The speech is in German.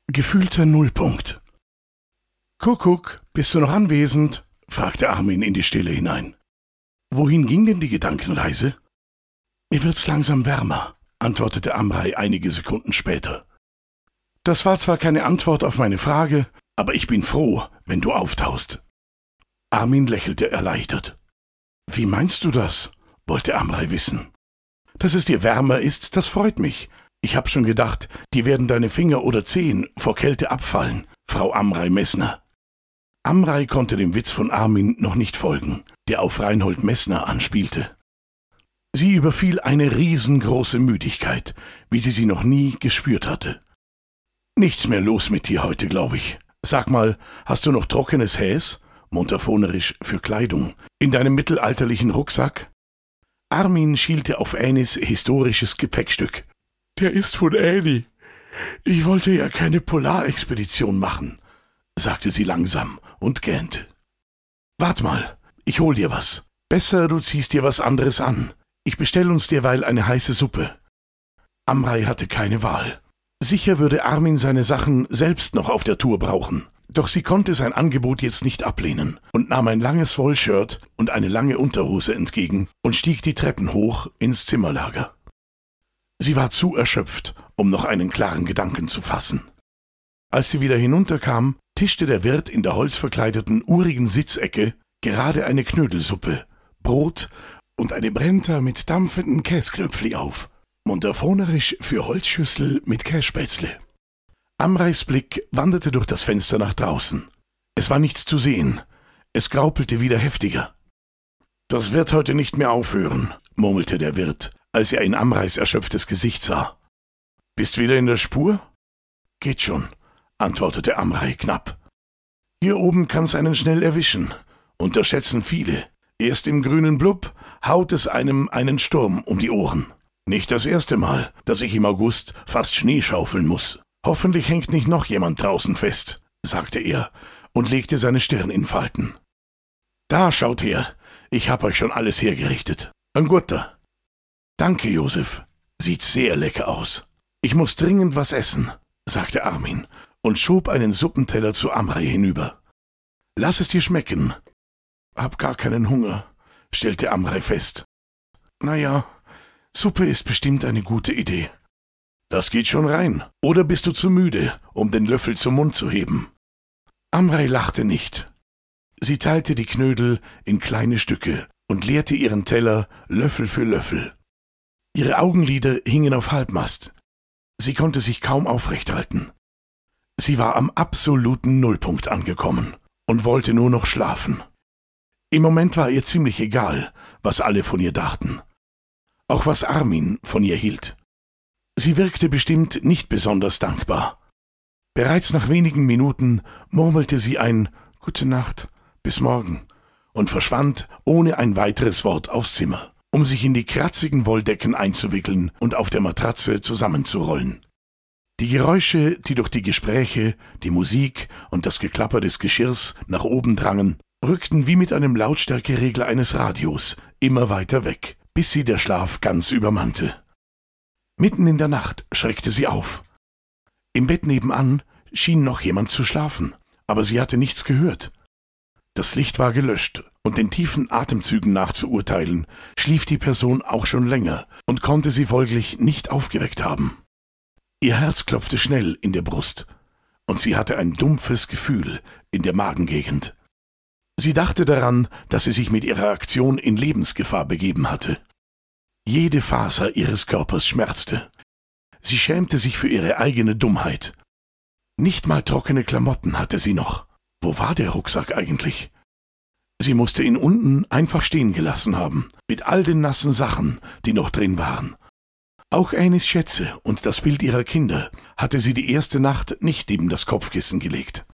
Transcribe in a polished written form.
Gefühlter Nullpunkt. »Kuckuck, bist du noch anwesend?« fragte Armin in die Stille hinein. »Wohin ging denn die Gedankenreise?« »Mir wird's langsam wärmer«, antwortete Amrei einige Sekunden später. »Das war zwar keine Antwort auf meine Frage, aber ich bin froh, wenn du auftauchst.« Armin lächelte erleichtert. »Wie meinst du das?« wollte Amrei wissen. »Dass es dir wärmer ist, das freut mich. Ich hab schon gedacht, dir werden deine Finger oder Zehen vor Kälte abfallen, Frau Amrei Messner.« Amrei konnte dem Witz von Armin noch nicht folgen, der auf Reinhold Messner anspielte. Sie überfiel eine riesengroße Müdigkeit, wie sie noch nie gespürt hatte. »Nichts mehr los mit dir heute, glaube ich. Sag mal, hast du noch trockenes Häs, montafonerisch für Kleidung, in deinem mittelalterlichen Rucksack?« Armin schielte auf Änis historisches Gepäckstück. »Der ist von Äni. Ich wollte ja keine Polarexpedition machen«, sagte sie langsam und gähnte. »Wart mal, ich hol dir was. Besser, du ziehst dir was anderes an. Ich bestell uns derweil eine heiße Suppe.« Amrei hatte keine Wahl. Sicher würde Armin seine Sachen selbst noch auf der Tour brauchen. Doch sie konnte sein Angebot jetzt nicht ablehnen und nahm ein langes Wollshirt und eine lange Unterhose entgegen und stieg die Treppen hoch ins Zimmerlager. Sie war zu erschöpft, um noch einen klaren Gedanken zu fassen. Als sie wieder hinunterkam, tischte der Wirt in der holzverkleideten, urigen Sitzecke gerade eine Knödelsuppe, Brot und eine Brenta mit dampfenden Käsknöpfli auf, montafonerisch für Holzschüssel mit Kässpätzle. Amreis Blick wanderte durch das Fenster nach draußen. Es war nichts zu sehen. Es graupelte wieder heftiger. »Das wird heute nicht mehr aufhören«, murmelte der Wirt, als er in Amreis erschöpftes Gesicht sah. »Bist wieder in der Spur?« »Geht schon«, antwortete Amrei knapp. »Hier oben kann's einen schnell erwischen. Unterschätzen viele. Erst im grünen Blub haut es einem einen Sturm um die Ohren. Nicht das erste Mal, dass ich im August fast Schnee schaufeln muss. Hoffentlich hängt nicht noch jemand draußen fest«, sagte er und legte seine Stirn in Falten. »Da, schaut her, ich hab euch schon alles hergerichtet. Ein guter.« »Danke, Josef. Sieht sehr lecker aus. Ich muss dringend was essen«, sagte Armin und schob einen Suppenteller zu Amrei hinüber. »Lass es dir schmecken.« »Hab gar keinen Hunger«, stellte Amrei fest. »Na ja, Suppe ist bestimmt eine gute Idee.« »Das geht schon rein. Oder bist du zu müde, um den Löffel zum Mund zu heben?« Amrei lachte nicht. Sie teilte die Knödel in kleine Stücke und leerte ihren Teller Löffel für Löffel. Ihre Augenlider hingen auf Halbmast. Sie konnte sich kaum aufrecht halten. Sie war am absoluten Nullpunkt angekommen und wollte nur noch schlafen. Im Moment war ihr ziemlich egal, was alle von ihr dachten. Auch was Armin von ihr hielt. Sie wirkte bestimmt nicht besonders dankbar. Bereits nach wenigen Minuten murmelte sie ein »Gute Nacht, bis morgen« und verschwand ohne ein weiteres Wort aufs Zimmer, um sich in die kratzigen Wolldecken einzuwickeln und auf der Matratze zusammenzurollen. Die Geräusche, die durch die Gespräche, die Musik und das Geklapper des Geschirrs nach oben drangen, rückten wie mit einem Lautstärkeregler eines Radios immer weiter weg, bis sie der Schlaf ganz übermannte. Mitten in der Nacht schreckte sie auf. Im Bett nebenan schien noch jemand zu schlafen, aber sie hatte nichts gehört. Das Licht war gelöscht, und den tiefen Atemzügen nach zu urteilen, schlief die Person auch schon länger und konnte sie folglich nicht aufgeweckt haben. Ihr Herz klopfte schnell in der Brust, und sie hatte ein dumpfes Gefühl in der Magengegend. Sie dachte daran, dass sie sich mit ihrer Aktion in Lebensgefahr begeben hatte. Jede Faser ihres Körpers schmerzte. Sie schämte sich für ihre eigene Dummheit. Nicht mal trockene Klamotten hatte sie noch. Wo war der Rucksack eigentlich? Sie musste ihn unten einfach stehen gelassen haben, mit all den nassen Sachen, die noch drin waren. Auch Änis Schätze und das Bild ihrer Kinder hatte sie die erste Nacht nicht neben das Kopfkissen gelegt.